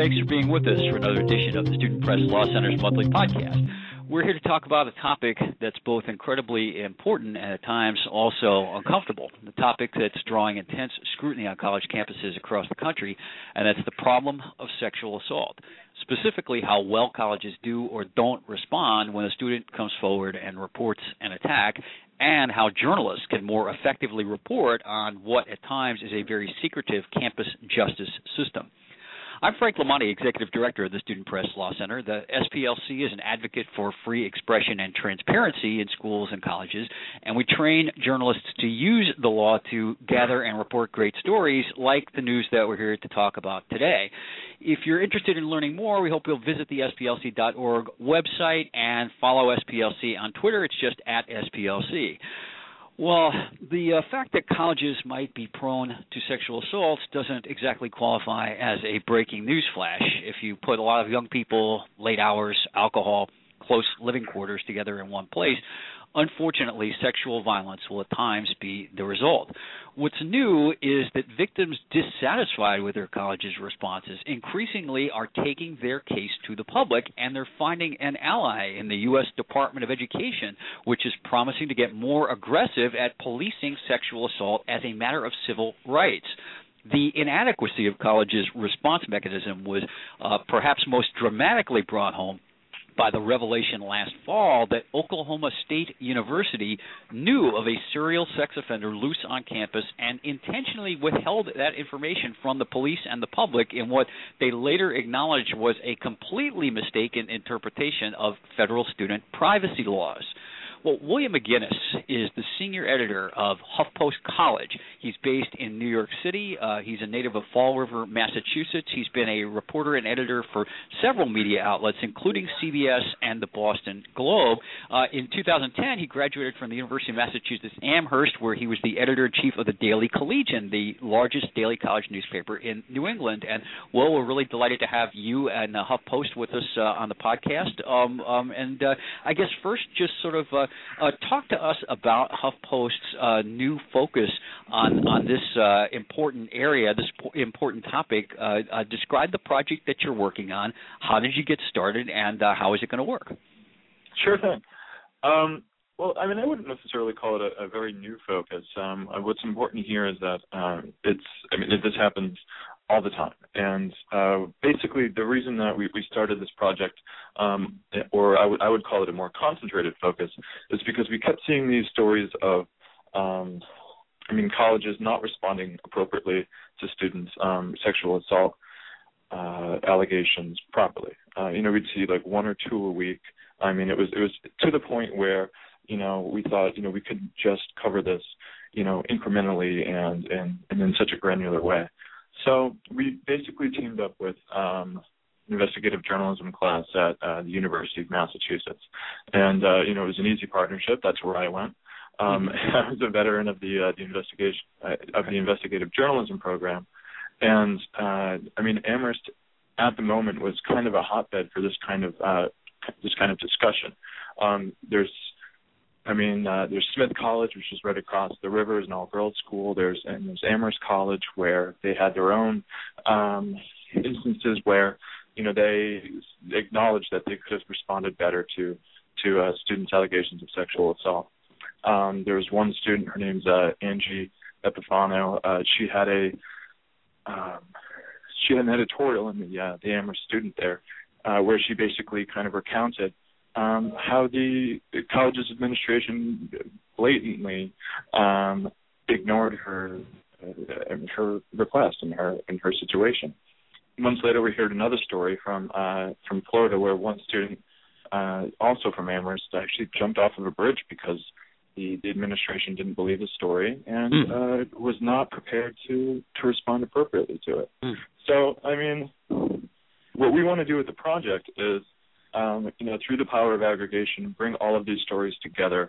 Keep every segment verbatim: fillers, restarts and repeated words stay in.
thanks for being with us for another edition of the Student Press Law Center's monthly podcast. We're here to talk about a topic that's both incredibly important and at times also uncomfortable, the topic that's drawing intense scrutiny on college campuses across the country, and that's the problem of sexual assault, specifically how well colleges do or don't respond when a student comes forward and reports an attack, and how journalists can more effectively report on what at times is a very secretive campus justice system. I'm Frank Lamonti, Executive Director of the Student Press Law Center. The S P L C is an advocate for free expression and transparency in schools and colleges, and we train journalists to use the law to gather and report great stories like the news that we're here to talk about today. If you're interested in learning more, we hope you'll visit the S P L C dot org website and follow S P L C on Twitter. It's just at S P L C. Well, the uh, fact that colleges might be prone to sexual assaults doesn't exactly qualify as a breaking news flash. If you put a lot of young people, late hours, alcohol, close living quarters together in one place, unfortunately, sexual violence will at times be the result. What's new is that victims dissatisfied with their college's responses increasingly are taking their case to the public, and they're finding an ally in the U S Department of Education, which is promising to get more aggressive at policing sexual assault as a matter of civil rights. The inadequacy of colleges' response mechanism was uh, perhaps most dramatically brought home by the revelation last fall that Oklahoma State University knew of a serial sex offender loose on campus and intentionally withheld that information from the police and the public in what they later acknowledged was a completely mistaken interpretation of federal student privacy laws. Well, William McGinnis is the senior editor of HuffPost College. He's based in New York City. Uh, he's a native of Fall River, Massachusetts. He's been a reporter and editor for several media outlets, including C B S and the Boston Globe. Uh, in two thousand ten, he graduated from the University of Massachusetts Amherst, where he was the editor-in-chief of the Daily Collegian, the largest daily college newspaper in New England. And, Will, we're really delighted to have you and uh, HuffPost with us uh, on the podcast. Um, um, and uh, I guess first just sort of uh, Uh, talk to us about HuffPost's uh, new focus on, on this uh, important area, this po- important topic. Uh, uh, describe the project that you're working on. How did you get started, and uh, how is it going to work? Sure thing. Um, well, I mean, I wouldn't necessarily call it a, a very new focus. Um, what's important here is that um, it's, I mean, this happens all the time. And uh, basically the reason that we, we started this project, um, or I would I would call it a more concentrated focus, is because we kept seeing these stories of, um, I mean, colleges not responding appropriately to students' um, sexual assault uh, allegations properly. Uh, you know, we'd see like one or two a week. I mean, it was it was to the point where, you know, we thought, you know, we could just cover this, you know, incrementally and, and, and in such a granular way. So we basically teamed up with um, investigative journalism class at uh, the University of Massachusetts. And, uh, you know, it was an easy partnership. That's where I went. Um, I was a veteran of the, uh, the investigation uh, of the investigative journalism program. And, uh, I mean, Amherst at the moment was kind of a hotbed for this kind of uh, this kind of discussion. Um, there's I mean, uh, there's Smith College, which is right across the river, is an all-girls school. There's and there's Amherst College, where they had their own um, instances where, you know, they acknowledged that they could have responded better to to uh, students' allegations of sexual assault. Um, there was one student, her name's uh, Angie Epifano. Uh, she had a um, she had an editorial in the uh, the Amherst Student there, uh, where she basically kind of recounted Um, how the college's administration blatantly um, ignored her uh, her request and her and her situation. Months later, we heard another story from uh, from Florida, where one student, uh, also from Amherst, actually jumped off of a bridge because the, the administration didn't believe the story and mm. uh, was not prepared to to respond appropriately to it. Mm. So, I mean, what we want to do with the project is, Um, you know, through the power of aggregation, bring all of these stories together,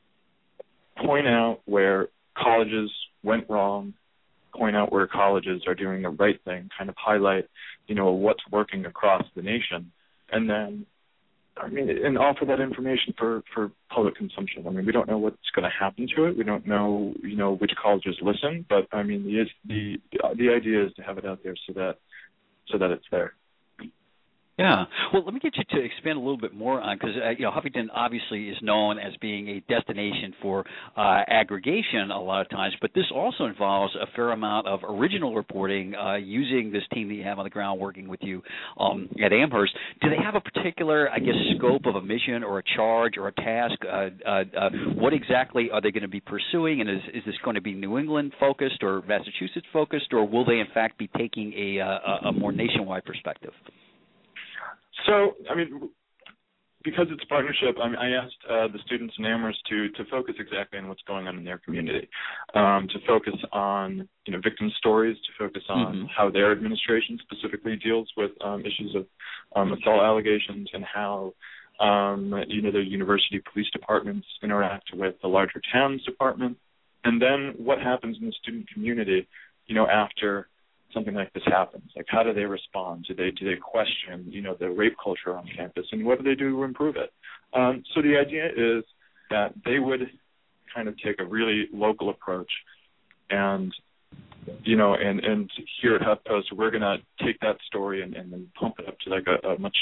point out where colleges went wrong, point out where colleges are doing the right thing, kind of highlight, you know, what's working across the nation, and then, I mean, and offer that information for, for public consumption. I mean, we don't know what's going to happen to it. We don't know, you know, which colleges listen, but I mean, the the the idea is to have it out there so that so that it's there. Yeah. Well, let me get you to expand a little bit more on, because uh, you know Huffington obviously is known as being a destination for uh, aggregation a lot of times, but this also involves a fair amount of original reporting uh, using this team that you have on the ground working with you um, at Amherst. Do they have a particular, I guess, scope of a mission or a charge or a task? Uh, uh, uh, what exactly are they going to be pursuing, and is, is this going to be New England focused or Massachusetts focused, or will they in fact be taking a, uh, a more nationwide perspective? So, I mean, because it's a partnership, I, mean, I asked uh, the students in Amherst to to focus exactly on what's going on in their community, um, to focus on you know victim stories, to focus on mm-hmm. how their administration specifically deals with um, issues of um, assault allegations, and how um, you know the university police departments interact with the larger towns department, and then what happens in the student community, you know, after something like this happens. Like, how do they respond? Do they do they question, you know, the rape culture on campus, and what do they do to improve it? Um, so the idea is that they would kind of take a really local approach, and you know, and, and here at HuffPost, we're going to take that story and, and then pump it up to like a, a much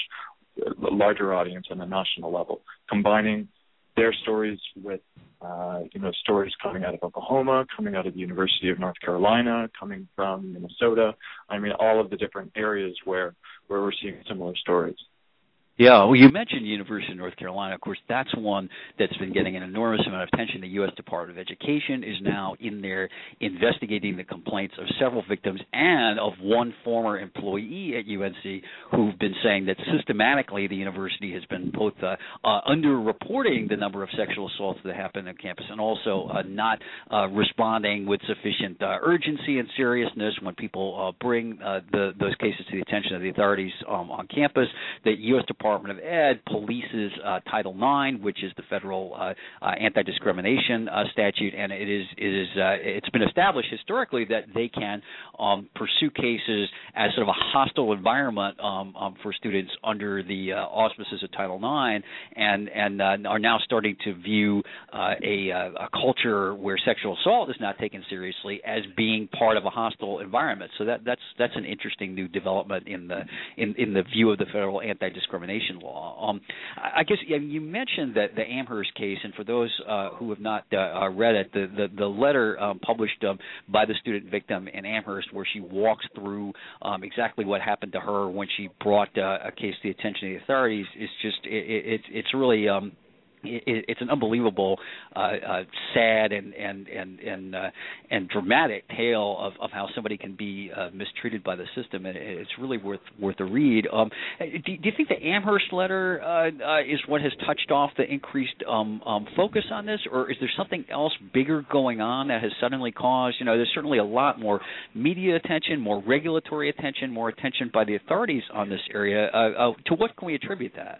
larger audience on a national level, combining their stories with, uh, you know, stories coming out of Oklahoma, coming out of the University of North Carolina, coming from Minnesota. I mean, all of the different areas where, where we're seeing similar stories. Yeah, well, you mentioned University of North Carolina. Of course, that's one that's been getting an enormous amount of attention. The U S Department of Education is now in there investigating the complaints of several victims and of one former employee at U N C who've been saying that systematically the university has been both uh, uh, underreporting the number of sexual assaults that happen on campus and also uh, not uh, responding with sufficient uh, urgency and seriousness when people uh, bring uh, the, those cases to the attention of the authorities um, on campus. The U S Department Department of Ed polices uh, Title nine, which is the federal uh, uh, anti-discrimination uh, statute, and it is it is uh, it's been established historically that they can um, pursue cases as sort of a hostile environment um, um, for students under the uh, auspices of Title nine, and and uh, are now starting to view uh, a, a culture where sexual assault is not taken seriously as being part of a hostile environment. So that that's that's an interesting new development in the in, in the view of the federal anti-discrimination law. Um, I guess yeah, you mentioned that the Amherst case, and for those uh, who have not uh, read it, the the, the letter um, published um, by the student victim in Amherst, where she walks through um, exactly what happened to her when she brought uh, a case to the attention of the authorities, is just it, it, it's it's really. Um, It, it's an unbelievable, uh, uh, sad and and and and, uh, and dramatic tale of, of how somebody can be uh, mistreated by the system, and it's really worth worth a read. Um, do, do you think the Amherst letter uh, uh, is what has touched off the increased um, um, focus on this, or is there something else bigger going on that has suddenly caused? You know, there's certainly a lot more media attention, more regulatory attention, more attention by the authorities on this area. Uh, uh, to what can we attribute that?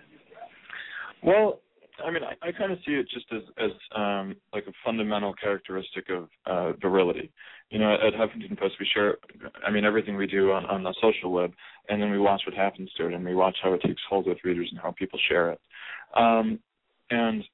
Well, I mean, I, I kind of see it just as, as um, like a fundamental characteristic of uh, virility. You know, at Huffington Post, we share, I mean, everything we do on, on the social web, and then we watch what happens to it, and we watch how it takes hold with readers and how people share it. Um, and,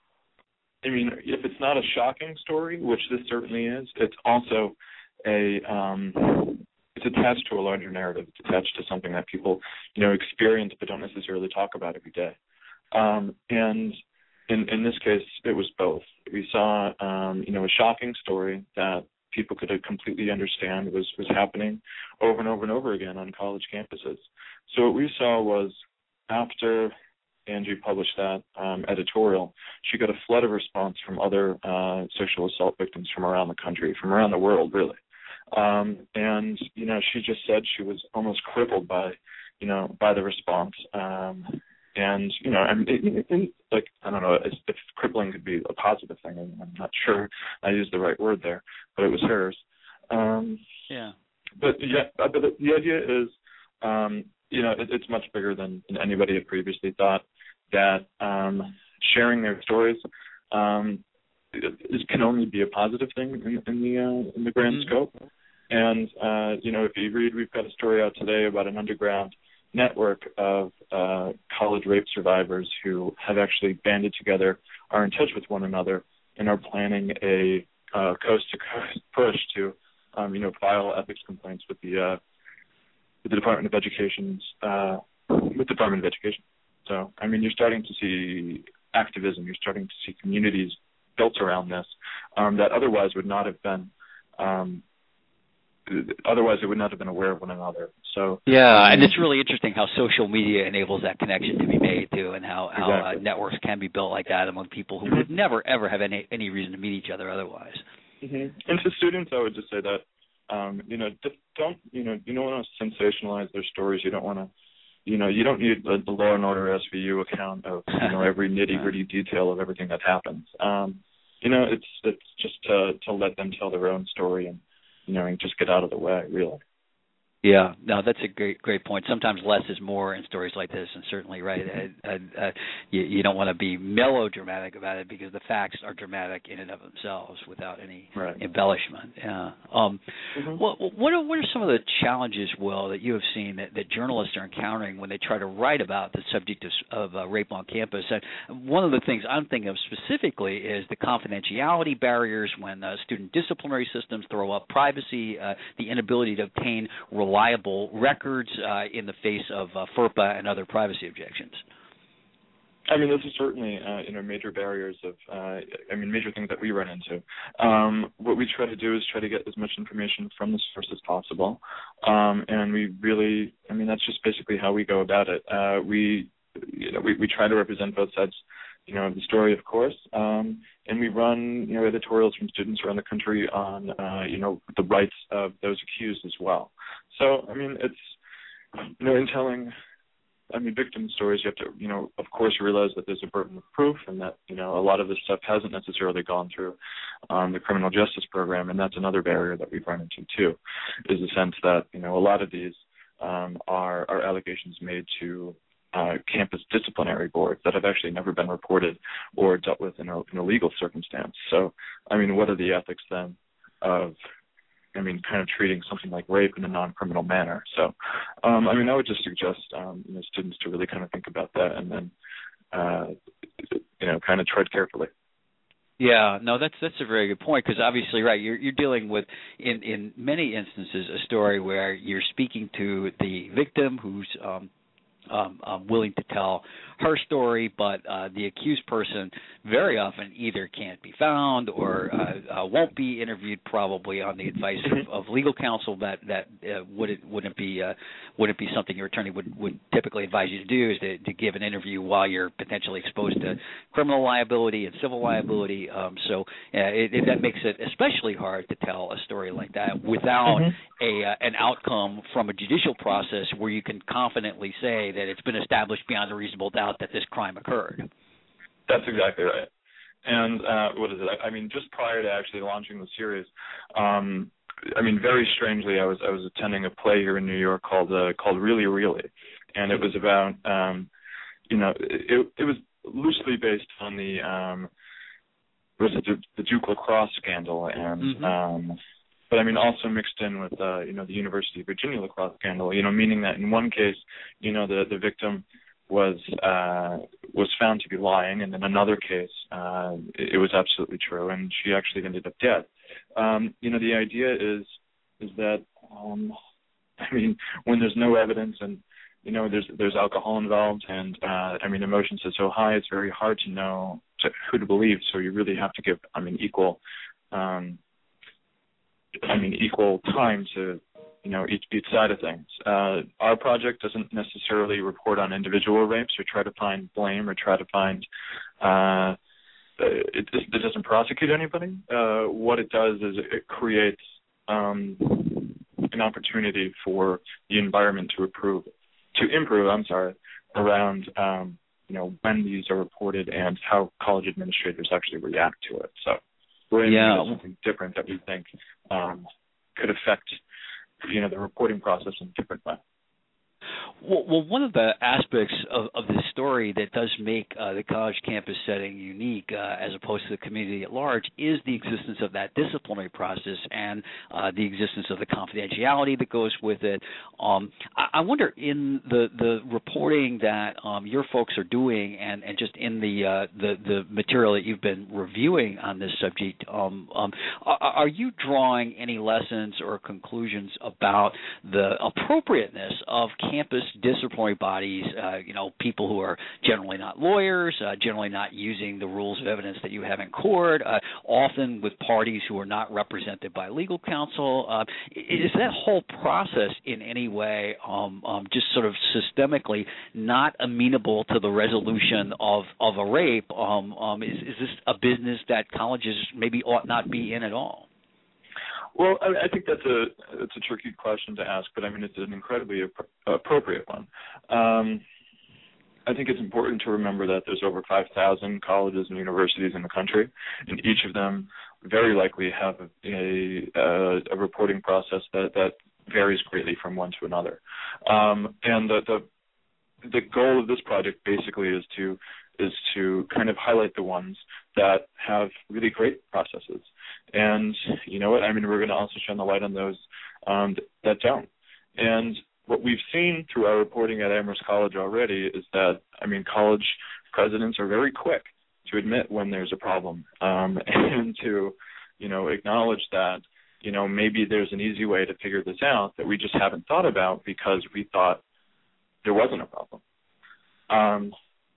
I mean, if it's not a shocking story, which this certainly is, it's also a, um, it's attached to a larger narrative. It's attached to something that people, you know, experience but don't necessarily talk about every day. Um, and in, in this case, it was both. We saw, um, you know, a shocking story that people could completely understand was, was happening over and over and over again on college campuses. So what we saw was after Angie published that um, editorial, she got a flood of response from other uh, sexual assault victims from around the country, from around the world, really. Um, and, you know, she just said she was almost crippled by, you know, by the response. Um And, you know, I mean, it, it, like, I don't know if crippling could be a positive thing. I'm not sure I used the right word there, but it was hers. Um, yeah. But, yeah, but the, the idea is, um, you know, it, it's much bigger than, than anybody had previously thought, that um, sharing their stories um, it, it can only be a positive thing in, in the uh, in the grand mm-hmm. scope. And, uh, you know, if you read, we've got a story out today about an underground network of uh, college rape survivors who have actually banded together, are in touch with one another, and are planning a uh, coast-to-coast push to, um, you know, file ethics complaints with the uh, with the Department of Education's uh, with the Department of Education. So, I mean, you're starting to see activism. You're starting to see communities built around this um, that otherwise would not have been. Um, otherwise, they would not have been aware of one another. So yeah, um, and it's really interesting how social media enables that connection to be made too, and how how exactly. uh, networks can be built like that among people who mm-hmm. would never ever have any any reason to meet each other otherwise. Mm-hmm. And to students, I would just say that um, you know don't you know you don't want to sensationalize their stories. You don't want to. You know, you don't need the, the Law and Order S V U account of you know every nitty gritty detail of everything that happens. Um, you know, it's it's just to to let them tell their own story and you know and just get out of the way, really. Yeah, no, that's a great great point. Sometimes less is more in stories like this, and certainly right. Uh, uh, uh, you, you don't want to be melodramatic about it because the facts are dramatic in and of themselves without any right. embellishment. Yeah. Um, mm-hmm. What what are, what are some of the challenges, Will, that you have seen that, that journalists are encountering when they try to write about the subject of, of uh, rape on campus? And one of the things I'm thinking of specifically is the confidentiality barriers when uh, student disciplinary systems throw up privacy, uh, the inability to obtain reliable records uh, in the face of uh, FERPA and other privacy objections. I mean, those are certainly, uh, you know, major barriers of, uh, I mean, major things that we run into. Um, what we try to do is try to get as much information from the source as possible, um, and we really, I mean, that's just basically how we go about it. Uh, we, you know, we, we try to represent both sides, you know, of the story, of course, um, and we run, you know, editorials from students around the country on, uh, you know, the rights of those accused as well. So, I mean, it's, you know, in telling, I mean, victim stories, you have to, you know, of course, realize that there's a burden of proof and that, you know, a lot of this stuff hasn't necessarily gone through um, the criminal justice program, and that's another barrier that we've run into, too, is the sense that, you know, a lot of these um, are, are allegations made to uh, campus disciplinary boards that have actually never been reported or dealt with in a, in a legal circumstance. So, I mean, what are the ethics, then, of I mean, kind of treating something like rape in a non-criminal manner. So, um, I mean, I would just suggest, um, you know, students to really kind of think about that and then, uh, you know, kind of tread carefully. Yeah, no, that's that's a very good point because obviously, right, you're you're dealing with in in many instances a story where you're speaking to the victim who's um, um, um, willing to tell her story, but uh, the accused person very often either can't be found or uh, uh, won't be interviewed, probably on the advice of, of legal counsel. That that uh, wouldn't wouldn't be uh, wouldn't be something your attorney would, would typically advise you to do, is to, to give an interview while you're potentially exposed to criminal liability and civil liability. Um, so uh, it, it, that makes it especially hard to tell a story like that without mm-hmm. a uh, an outcome from a judicial process where you can confidently say that it's been established beyond a reasonable doubt that this crime occurred. That's exactly right. And uh, what is it? I, I mean, just prior to actually launching the series, um, I mean, very strangely, I was I was attending a play here in New York called uh, called Really Really, and it was about, um, you know, it it was loosely based on the um, was it the, the Duke lacrosse scandal, and mm-hmm. um, but I mean also mixed in with uh, you know the University of Virginia lacrosse scandal. You know, meaning that in one case, you know, the the victim was uh, was found to be lying, and in another case, uh, it, it was absolutely true, and she actually ended up dead. Um, you know, the idea is is that um, I mean, when there's no evidence, and you know, there's there's alcohol involved, and uh, I mean, emotions are so high, it's very hard to know to, who to believe. So you really have to give, I mean, equal, um, I mean, equal time to, you know, each, each side of things. Uh, our project doesn't necessarily report on individual rapes or try to find blame or try to find, uh, it, it doesn't prosecute anybody. Uh, what it does is it creates um, an opportunity for the environment to improve, to improve, I'm sorry, around, um, you know, when these are reported and how college administrators actually react to it. So we're in yeah. something different that we think um, could affect, you know, the reporting process in a different way. Well, well, one of the aspects of, of this story that does make uh, the college campus setting unique, uh, as opposed to the community at large, is the existence of that disciplinary process and uh, the existence of the confidentiality that goes with it. Um, I, I wonder, in the, the reporting that um, your folks are doing, and, and just in the, uh, the the material that you've been reviewing on this subject, um, um, are, are you drawing any lessons or conclusions about the appropriateness of campus campus disciplinary bodies, uh, you know, people who are generally not lawyers, uh, generally not using the rules of evidence that you have in court, uh, often with parties who are not represented by legal counsel. Uh, is that whole process in any way um, um, just sort of systemically not amenable to the resolution of, of a rape? Um, um, is, is this a business that colleges maybe ought not be in at all? Well, I, I think that's a it's a tricky question to ask, but I mean it's an incredibly ap- appropriate one. Um, I think it's important to remember that there's over five thousand colleges and universities in the country, and each of them very likely have a, a, a reporting process that, that varies greatly from one to another. Um, and the, the the goal of this project basically is to is to kind of highlight the ones that have really great processes. And you know what? I mean, we're going to also shine the light on those um, that don't. And what we've seen through our reporting at Amherst College already is that, I mean, college presidents are very quick to admit when there's a problem um, and to, you know, acknowledge that, you know, maybe there's an easy way to figure this out that we just haven't thought about because we thought there wasn't a problem. Um,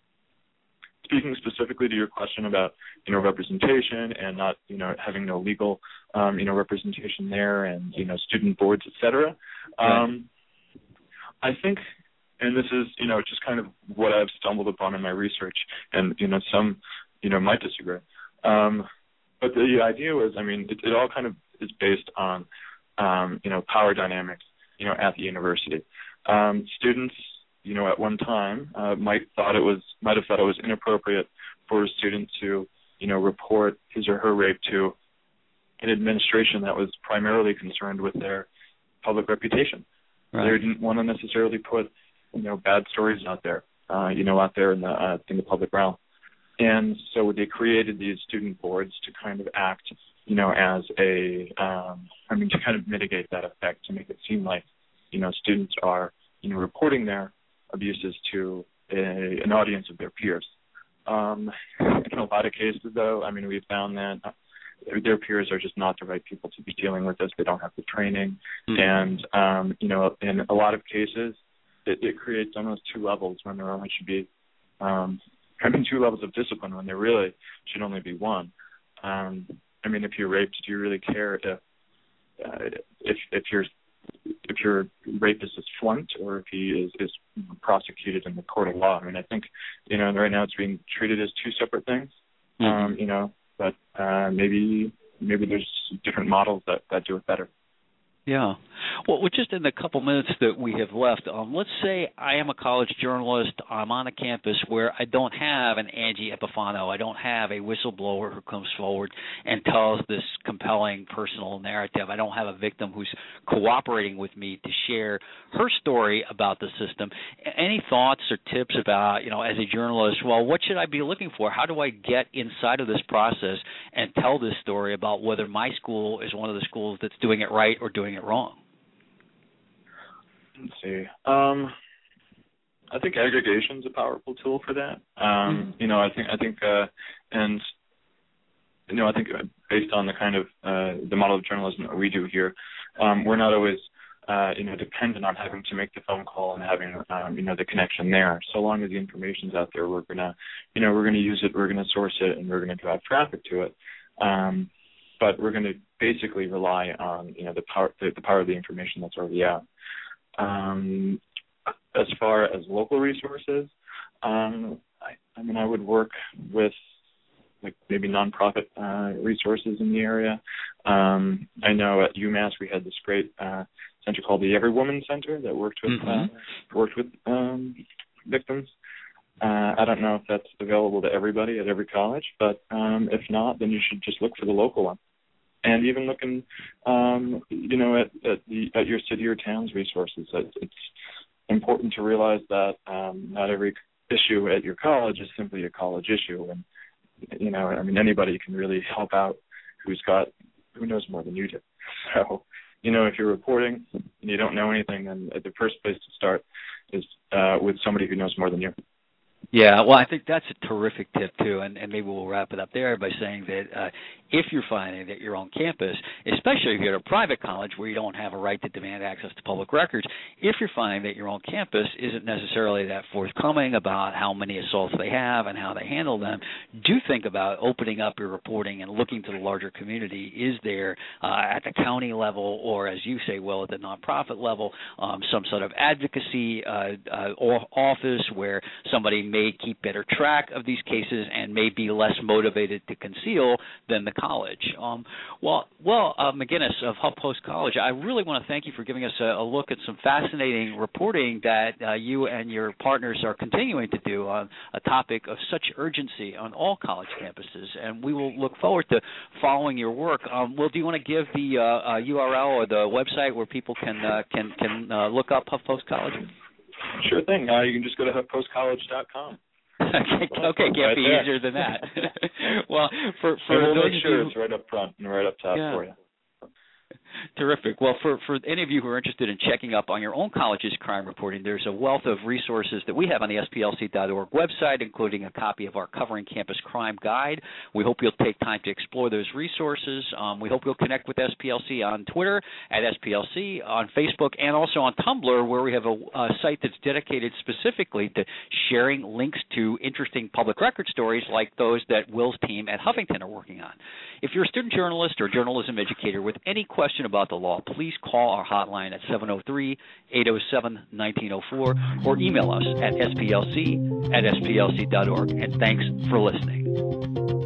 Speaking specifically to your question about, you know, representation and not, you know, having no legal, um, you know, representation there and, you know, student boards, et cetera, um, right. I think, and this is, you know, just kind of what I've stumbled upon in my research, and, you know, some, you know, might disagree. Um, but the idea was, I mean, it, it all kind of is based on, um, you know, power dynamics, you know, at the university. Um, students, you know, at one time, uh, might thought it was might have thought it was inappropriate for a student to, you know, report his or her rape to an administration that was primarily concerned with their public reputation. Right. They didn't want to necessarily put, you know, bad stories out there, uh, you know, out there in the uh, in the public realm. And so they created these student boards to kind of act, you know, as a, um, I mean, to kind of mitigate that effect, to make it seem like, you know, students are, you know, reporting their abuses to a, an audience of their peers. Um, in a lot of cases, though, I mean, we've found that their peers are just not the right people to be dealing with this. They don't have the training. Mm-hmm. And, um, you know, in a lot of cases, it, it creates almost two levels when there only should be, um, I mean, two levels of discipline when there really should only be one. Um, I mean, if you're raped, do you really care if, uh, if, if you're if your rapist is flunked or if he is, is prosecuted in the court of law? I mean, I think, you know, right now it's being treated as two separate things, mm-hmm. um, you know, but uh, maybe maybe there's different models that, that do it better. Yeah. Well, we're just in the couple minutes that we have left. Um, let's say I am a college journalist. I'm on a campus where I don't have an Angie Epifano. I don't have a whistleblower who comes forward and tells this compelling personal narrative. I don't have a victim who's cooperating with me to share her story about the system. Any thoughts or tips about, you know, as a journalist, well, what should I be looking for? How do I get inside of this process and tell this story about whether my school is one of the schools that's doing it right or doing it wrong? Let's see. Um, I think aggregation is a powerful tool for that. Um, mm-hmm. You know, I think I think, uh, and you know, I think based on the kind of uh, the model of journalism that we do here, um, we're not always uh, you know dependent on having to make the phone call and having um, you know the connection there. So long as the information's out there, we're gonna you know we're gonna use it, we're gonna source it, and we're gonna drive traffic to it. Um, but we're going to basically rely on, you know, the power, the, the power of the information that's already out. Um, as far as local resources, um, I, I mean, I would work with, like, maybe nonprofit uh, resources in the area. Um, I know at UMass we had this great uh, center called the Every Woman Center that worked with mm-hmm. uh, worked with um, victims. Uh, I don't know if that's available to everybody at every college, but um, if not, then you should just look for the local one. And even looking, um, you know, at, at, the, at your city or town's resources. It's important to realize that um, not every issue at your college is simply a college issue. And, you know, I mean, anybody can really help out who's got, who knows more than you do. So, you know, if you're reporting and you don't know anything, then the first place to start is uh, with somebody who knows more than you. Yeah, well, I think that's a terrific tip, too, and, and maybe we'll wrap it up there by saying that uh, if you're finding that you're on campus, especially if you're at a private college where you don't have a right to demand access to public records, if you're finding that your own campus isn't necessarily that forthcoming about how many assaults they have and how they handle them, do think about opening up your reporting and looking to the larger community. Is there, uh, at the county level or, as you say, well, at the nonprofit level, um, some sort of advocacy uh, uh, office where somebody may keep better track of these cases and may be less motivated to conceal than the college. Um, well, well, uh, McGinnis of HuffPost College, I really want to thank you for giving us a, a look at some fascinating reporting that uh, you and your partners are continuing to do on a topic of such urgency on all college campuses, and we will look forward to following your work. Um, well, do you want to give the uh, uh, U R L or the website where people can uh, can can uh, look up HuffPost College? Sure thing. Uh, you can just go to huff post college dot com. okay, okay, can't right be there. easier than that. Well, for for and we'll those make sure of you, it's right up front and right up top yeah. for you. Terrific. Well, for, for any of you who are interested in checking up on your own college's crime reporting, there's a wealth of resources that we have on the S P L C dot org website, including a copy of our Covering Campus Crime Guide. We hope you'll take time to explore those resources. Um, we hope you'll connect with S P L C on Twitter at S P L C, on Facebook, and also on Tumblr, where we have a, a site that's dedicated specifically to sharing links to interesting public record stories like those that Will's team at Huffington are working on. If you're a student journalist or journalism educator with any question about the law, please call our hotline at seven oh three, eight oh seven, one nine oh four or email us at S P L C at S P L C dot org. And thanks for listening.